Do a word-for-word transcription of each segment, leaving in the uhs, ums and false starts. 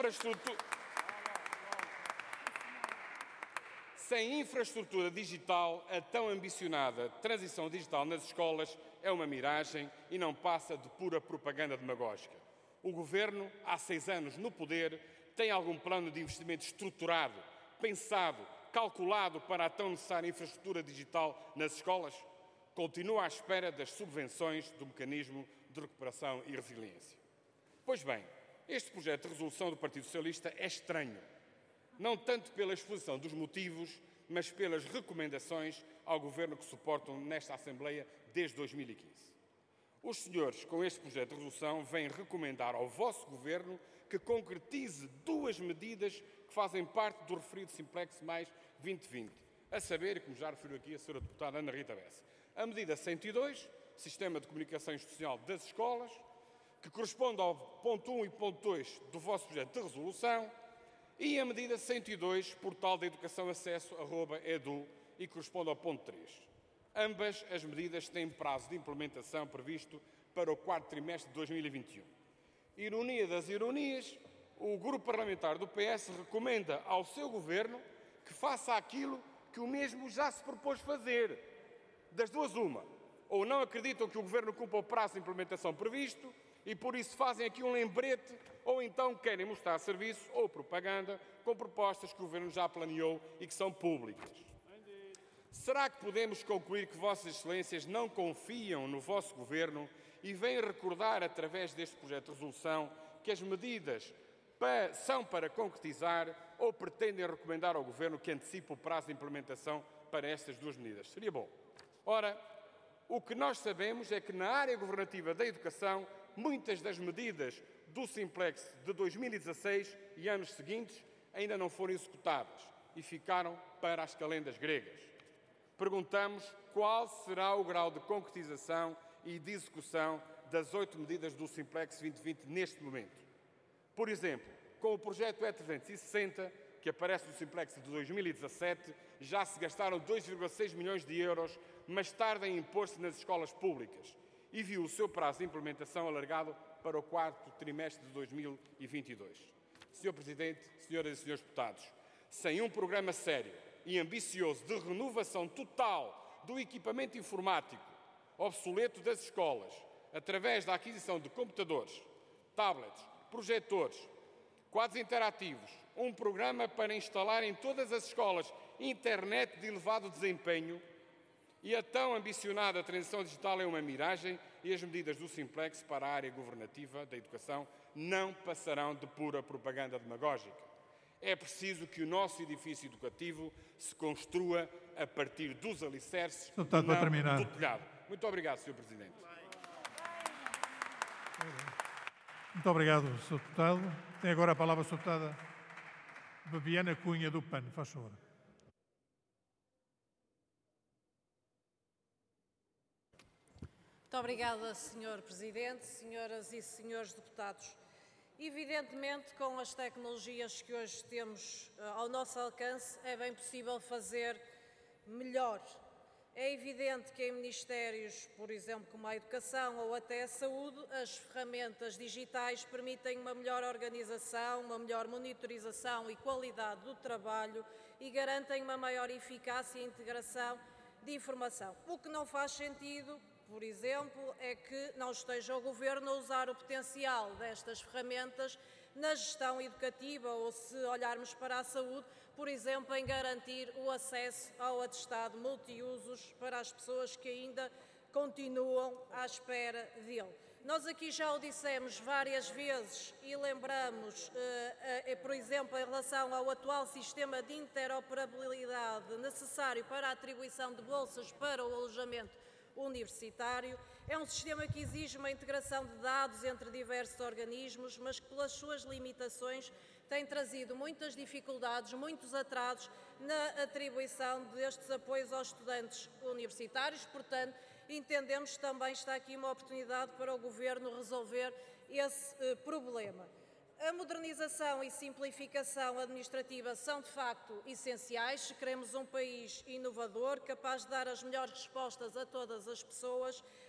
infraestrutura... Sem infraestrutura digital, a tão ambicionada transição digital nas escolas é uma miragem e não passa de pura propaganda demagógica. O Governo, há seis anos no poder, tem algum plano de investimento estruturado, pensado, calculado para a tão necessária infraestrutura digital nas escolas? Continua à espera das subvenções do Mecanismo de Recuperação e Resiliência. Pois bem, este projeto de resolução do Partido Socialista é estranho. Não tanto pela exposição dos motivos, mas pelas recomendações ao Governo que suportam nesta Assembleia desde dois mil e quinze. Os senhores, com este projeto de resolução, vêm recomendar ao vosso Governo que concretize duas medidas que fazem parte do referido Simplex mais vinte vinte, a saber, e como já referiu aqui a senhora deputada Ana Rita Bessa, a medida cento e dois, Sistema de Comunicação Institucional das Escolas, que corresponde ao ponto um e ponto dois do vosso projeto de resolução, e a medida cento e dois, Portal da Educação Acesso, arroba edu, e corresponde ao ponto três. Ambas as medidas têm prazo de implementação previsto para o quarto trimestre de dois mil e vinte e um. Ironia das ironias, o Grupo Parlamentar do P S recomenda ao seu Governo que faça aquilo que o mesmo já se propôs fazer. Das duas, uma. Ou não acreditam que o Governo cumpra o prazo de implementação previsto e por isso fazem aqui um lembrete, ou então querem mostrar serviço ou propaganda com propostas que o Governo já planeou e que são públicas. Será que podemos concluir que Vossas Excelências não confiam no vosso Governo e vêm recordar, através deste projeto de resolução, que as medidas pa- são para concretizar ou pretendem recomendar ao Governo que antecipe o prazo de implementação para estas duas medidas? Seria bom. Ora, o que nós sabemos é que na área governativa da educação, muitas das medidas do Simplex de dois mil e dezasseis e anos seguintes ainda não foram executadas e ficaram para as calendas gregas. Perguntamos qual será o grau de concretização e de execução das oito medidas do Simplex vinte vinte neste momento. Por exemplo, com o projeto E trezentos e sessenta, que aparece no Simplex de dois mil e dezassete, já se gastaram dois vírgula seis milhões de euros, mas tarda em impor-se nas escolas públicas e viu o seu prazo de implementação alargado para o quarto trimestre de dois mil e vinte e dois. senhor Presidente, senhoras e senhores deputados, sem um programa sério e ambicioso de renovação total do equipamento informático obsoleto das escolas, através da aquisição de computadores, tablets, projetores, quadros interativos, um programa para instalar em todas as escolas internet de elevado desempenho, e a tão ambicionada transição digital é uma miragem e as medidas do Simplex para a área governativa da educação não passarão de pura propaganda demagógica. É preciso que o nosso edifício educativo se construa a partir dos alicerces, não do telhado. Muito obrigado, senhor Presidente. Muito obrigado, senhor Deputado. Tem agora a palavra a senhora Deputada Bebiana Cunha do P A N. Faz favor. Muito obrigada, senhor Presidente, senhoras e senhores deputados. Evidentemente, com as tecnologias que hoje temos uh, ao nosso alcance, é bem possível fazer melhor. É evidente que em ministérios, por exemplo, como a Educação ou até a Saúde, as ferramentas digitais permitem uma melhor organização, uma melhor monitorização e qualidade do trabalho e garantem uma maior eficácia e integração de informação. O que não faz sentido, por exemplo, é que não esteja o Governo a usar o potencial destas ferramentas na gestão educativa ou, se olharmos para a saúde, por exemplo, em garantir o acesso ao atestado multiusos para as pessoas que ainda continuam à espera dele. Nós aqui já o dissemos várias vezes e lembramos, eh, eh, por exemplo, em relação ao atual sistema de interoperabilidade necessário para a atribuição de bolsas para o alojamento universitário. É um sistema que exige uma integração de dados entre diversos organismos, mas que, pelas suas limitações, tem trazido muitas dificuldades, muitos atrasos na atribuição destes apoios aos estudantes universitários. Portanto, entendemos que também está aqui uma oportunidade para o Governo resolver esse eh, problema. A modernização e simplificação administrativa são, de facto, essenciais se queremos um país inovador, capaz de dar as melhores respostas a todas as pessoas,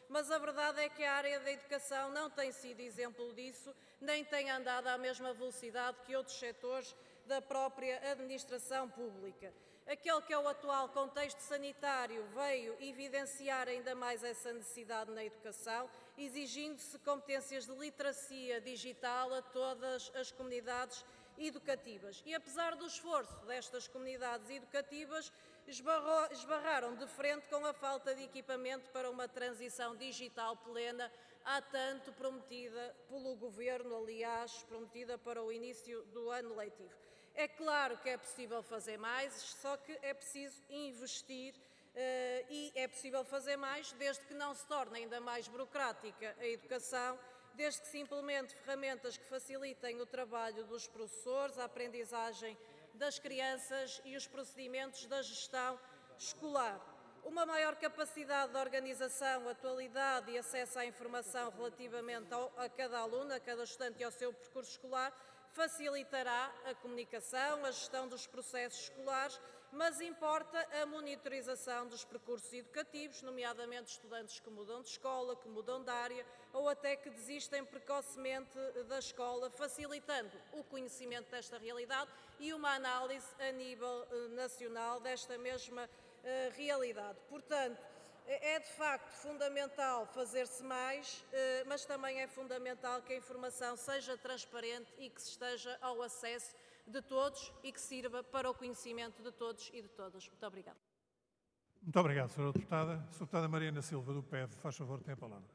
mas a verdade é que a área da educação não tem sido exemplo disso, nem tem andado à mesma velocidade que outros setores da própria administração pública. Aquele que é o atual contexto sanitário veio evidenciar ainda mais essa necessidade na educação, exigindo-se competências de literacia digital a todas as comunidades educativas. E apesar do esforço destas comunidades educativas, esbarrou, esbarraram de frente com a falta de equipamento para uma transição digital plena, há tanto prometida pelo Governo, aliás, prometida para o início do ano letivo. É claro que é possível fazer mais, só que é preciso investir uh, e é possível fazer mais desde que não se torne ainda mais burocrática a educação, desde que se implemente ferramentas que facilitem o trabalho dos professores, a aprendizagem das crianças e os procedimentos da gestão escolar. Uma maior capacidade de organização, atualidade e acesso à informação relativamente ao, a cada aluno, a cada estudante e ao seu percurso escolar facilitará a comunicação, a gestão dos processos escolares, mas importa a monitorização dos percursos educativos, nomeadamente estudantes que mudam de escola, que mudam de área ou até que desistem precocemente da escola, facilitando o conhecimento desta realidade e uma análise a nível uh, nacional desta mesma uh, realidade. Portanto, é de facto fundamental fazer-se mais, mas também é fundamental que a informação seja transparente e que se esteja ao acesso de todos e que sirva para o conhecimento de todos e de todas. Muito obrigada. Muito obrigado, senhora Deputada. senhora Deputada Mariana Silva, do P E V, faz favor, tem a palavra.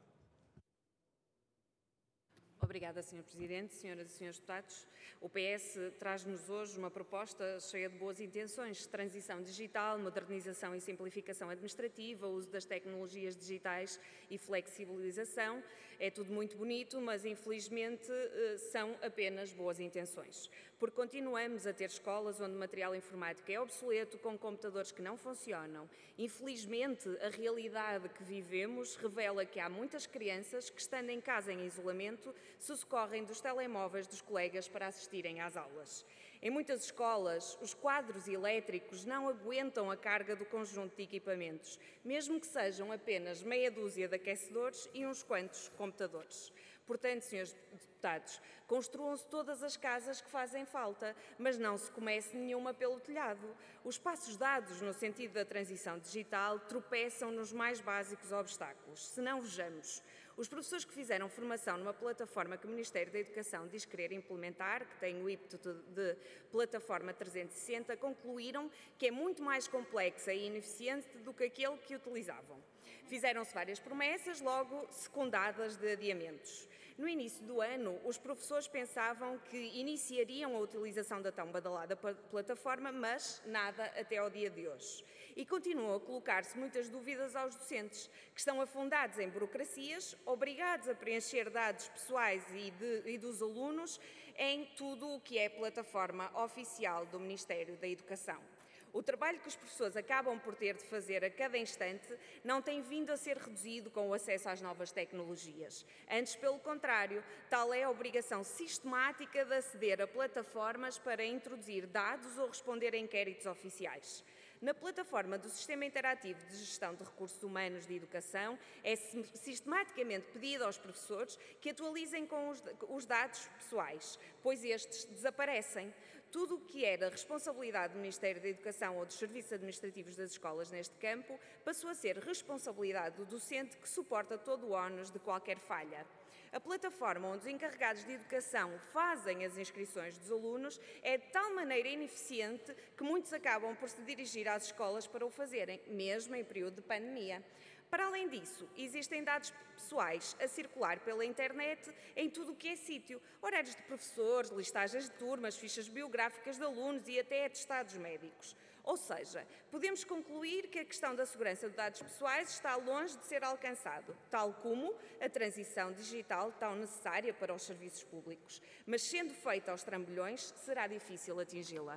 Obrigada, senhor Presidente, senhoras e senhores deputados. O P S traz-nos hoje uma proposta cheia de boas intenções: transição digital, modernização e simplificação administrativa, uso das tecnologias digitais e flexibilização. É tudo muito bonito, mas infelizmente são apenas boas intenções. Porque continuamos a ter escolas onde o material informático é obsoleto, com computadores que não funcionam. Infelizmente, a realidade que vivemos revela que há muitas crianças que, estando em casa em isolamento, se socorrem dos telemóveis dos colegas para assistirem às aulas. Em muitas escolas, os quadros elétricos não aguentam a carga do conjunto de equipamentos, mesmo que sejam apenas meia dúzia de aquecedores e uns quantos computadores. Portanto, senhores deputados, construam-se todas as casas que fazem falta, mas não se comece nenhuma pelo telhado. Os passos dados no sentido da transição digital tropeçam nos mais básicos obstáculos. Se não, vejamos. Os professores que fizeram formação numa plataforma que o Ministério da Educação diz querer implementar, que tem o ímpeto de Plataforma trezentos e sessenta, concluíram que é muito mais complexa e ineficiente do que aquele que utilizavam. Fizeram-se várias promessas, logo secundadas de adiamentos. No início do ano, os professores pensavam que iniciariam a utilização da tão badalada plataforma, mas nada até ao dia de hoje. E continuam a colocar-se muitas dúvidas aos docentes, que estão afundados em burocracias, obrigados a preencher dados pessoais e, de, e dos alunos em tudo o que é plataforma oficial do Ministério da Educação. O trabalho que os professores acabam por ter de fazer a cada instante não tem vindo a ser reduzido com o acesso às novas tecnologias. Antes, pelo contrário, tal é a obrigação sistemática de aceder a plataformas para introduzir dados ou responder a inquéritos oficiais. Na plataforma do Sistema Interativo de Gestão de Recursos Humanos de Educação, é sistematicamente pedido aos professores que atualizem com os, os dados pessoais, pois estes desaparecem. Tudo o que era responsabilidade do Ministério da Educação ou dos serviços administrativos das escolas neste campo passou a ser responsabilidade do docente, que suporta todo o ónus de qualquer falha. A plataforma onde os encarregados de educação fazem as inscrições dos alunos é de tal maneira ineficiente que muitos acabam por se dirigir às escolas para o fazerem, mesmo em período de pandemia. Para além disso, existem dados pessoais a circular pela internet em tudo o que é sítio: horários de professores, listagens de turmas, fichas biográficas de alunos e até atestados médicos. Ou seja, podemos concluir que a questão da segurança de dados pessoais está longe de ser alcançado, tal como a transição digital tão necessária para os serviços públicos. Mas, sendo feita aos trambolhões, será difícil atingi-la.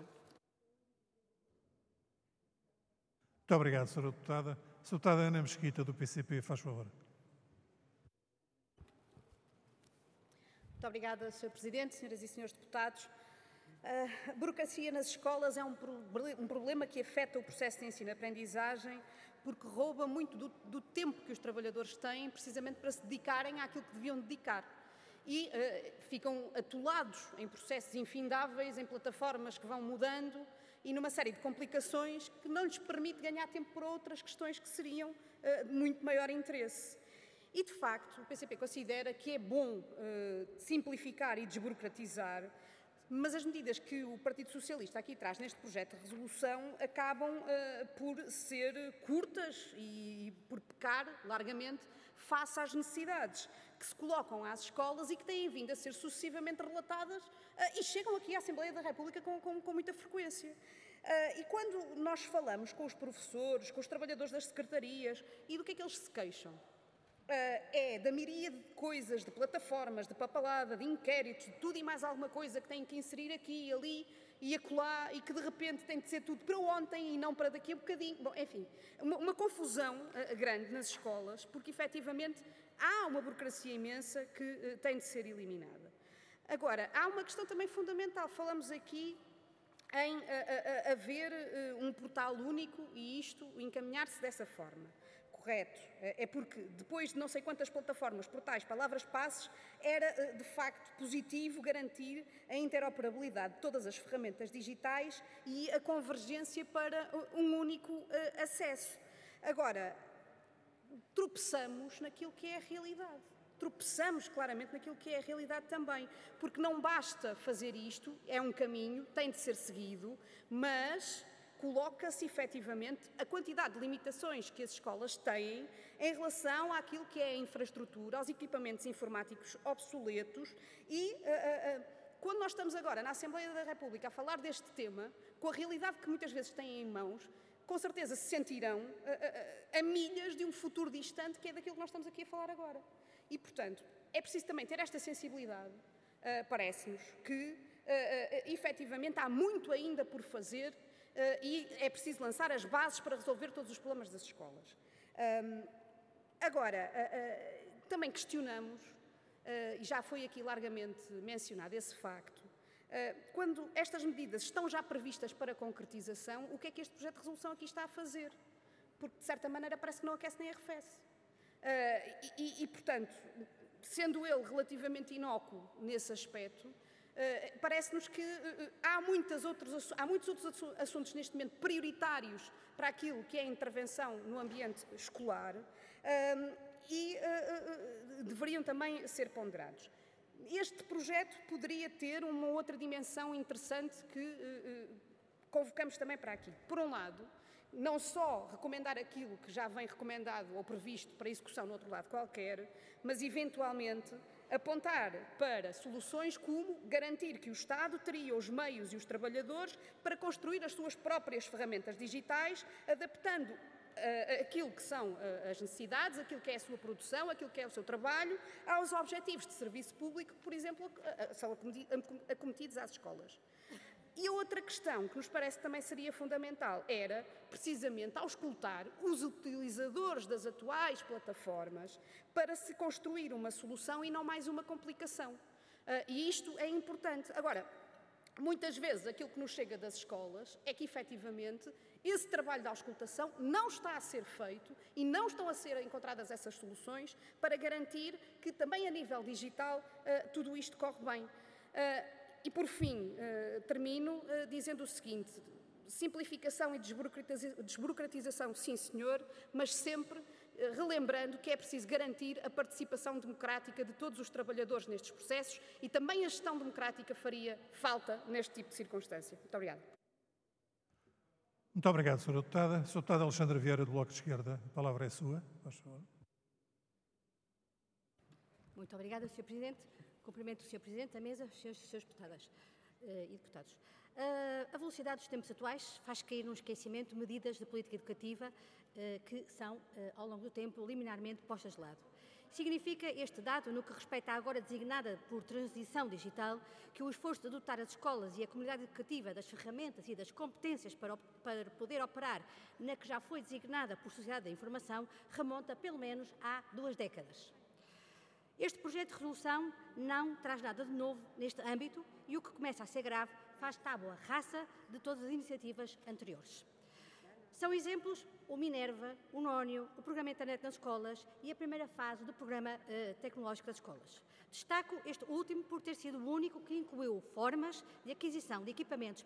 Muito obrigado, senhora Deputada. senhora Deputada Ana Mesquita, do P C P, faz favor. Muito obrigada, senhor Presidente, senhoras e senhores deputados. A burocracia nas escolas é um, pro um problema que afeta o processo de ensino-aprendizagem, porque rouba muito do, do tempo que os trabalhadores têm precisamente para se dedicarem àquilo que deviam dedicar. E uh, ficam atolados em processos infindáveis, em plataformas que vão mudando e numa série de complicações que não lhes permite ganhar tempo para outras questões que seriam uh, de muito maior interesse. E, de facto, o P C P considera que é bom uh, simplificar e desburocratizar, mas as medidas que o Partido Socialista aqui traz neste projeto de resolução acabam uh, por ser curtas e por pecar largamente face às necessidades que se colocam às escolas e que têm vindo a ser sucessivamente relatadas uh, e chegam aqui à Assembleia da República com, com, com muita frequência. Uh, e quando nós falamos com os professores, com os trabalhadores das secretarias, e do que é que eles se queixam? Uh, é da miríade de coisas, de plataformas, de papelada, de inquéritos, de tudo e mais alguma coisa que têm que inserir aqui, ali e acolá e que de repente tem de ser tudo para ontem e não para daqui a bocadinho. Bom, enfim, uma, uma confusão uh, grande nas escolas, porque efetivamente há uma burocracia imensa que uh, tem de ser eliminada. Agora, há uma questão também fundamental. Falamos aqui em uh, uh, haver uh, um portal único e isto encaminhar-se dessa forma. Correto. É porque depois de não sei quantas plataformas, portais, palavras-passes, era de facto positivo garantir a interoperabilidade de todas as ferramentas digitais e a convergência para um único acesso. Agora, tropeçamos naquilo que é a realidade. Tropeçamos claramente naquilo que é a realidade também, porque não basta fazer isto, é um caminho, tem de ser seguido, mas coloca-se efetivamente a quantidade de limitações que as escolas têm em relação àquilo que é a infraestrutura, aos equipamentos informáticos obsoletos e uh, uh, uh, quando nós estamos agora na Assembleia da República a falar deste tema, com a realidade que muitas vezes têm em mãos, com certeza se sentirão uh, uh, a milhas de um futuro distante que é daquilo que nós estamos aqui a falar agora. E, portanto, é preciso também ter esta sensibilidade, uh, parece-nos, que uh, uh, efetivamente há muito ainda por fazer Uh, e é preciso lançar as bases para resolver todos os problemas das escolas. Um, agora, uh, uh, também questionamos, uh, e já foi aqui largamente mencionado esse facto, uh, quando estas medidas estão já previstas para concretização, o que é que este projeto de resolução aqui está a fazer? Porque, de certa maneira, parece que não aquece nem arrefece. Uh, e, e, portanto, sendo ele relativamente inócuo nesse aspecto, Uh, parece-nos que uh, há, muitas outros, há muitos outros assuntos neste momento prioritários para aquilo que é a intervenção no ambiente escolar uh, e uh, uh, deveriam também ser ponderados. Este projeto poderia ter uma outra dimensão interessante que uh, uh, convocamos também para aqui. Por um lado, não só recomendar aquilo que já vem recomendado ou previsto para execução no outro lado qualquer, mas eventualmente apontar para soluções como garantir que o Estado teria os meios e os trabalhadores para construir as suas próprias ferramentas digitais, adaptando uh, aquilo que são uh, as necessidades, aquilo que é a sua produção, aquilo que é o seu trabalho, aos objetivos de serviço público que, por exemplo, uh, são acometidos às escolas. E a outra questão que nos parece também seria fundamental era, precisamente, auscultar os utilizadores das atuais plataformas para se construir uma solução e não mais uma complicação. Uh, e isto é importante. Agora, muitas vezes aquilo que nos chega das escolas é que, efetivamente, esse trabalho de auscultação não está a ser feito e não estão a ser encontradas essas soluções para garantir que também a nível digital uh, tudo isto corre bem. Uh, E, por fim, uh, termino uh, dizendo o seguinte: simplificação e desburocratiza- desburocratização, sim senhor, mas sempre uh, relembrando que é preciso garantir a participação democrática de todos os trabalhadores nestes processos e também a gestão democrática faria falta neste tipo de circunstância. Muito obrigada. Muito obrigado, senhora Deputada. senhora Deputada Alexandra Vieira, do Bloco de Esquerda, a palavra é sua. Faz favor. Muito obrigada, senhor Presidente. Cumprimento o senhor Presidente, a mesa, os senhores e senhores deputadas uh, e deputados. Uh, a velocidade dos tempos atuais faz cair no esquecimento medidas de política educativa uh, que são, uh, ao longo do tempo, liminarmente postas de lado. Significa este dado, no que respeita à agora designada por transição digital, que o esforço de dotar as escolas e a comunidade educativa das ferramentas e das competências para, para poder operar na que já foi designada por Sociedade da Informação remonta pelo menos há duas décadas. Este projeto de resolução não traz nada de novo neste âmbito e o que começa a ser grave faz tábua rasa de todas as iniciativas anteriores. São exemplos o Minerva, o Nónio, o Programa Internet nas Escolas e a primeira fase do Programa eh, Tecnológico das Escolas. Destaco este último por ter sido o único que incluiu formas de aquisição de equipamentos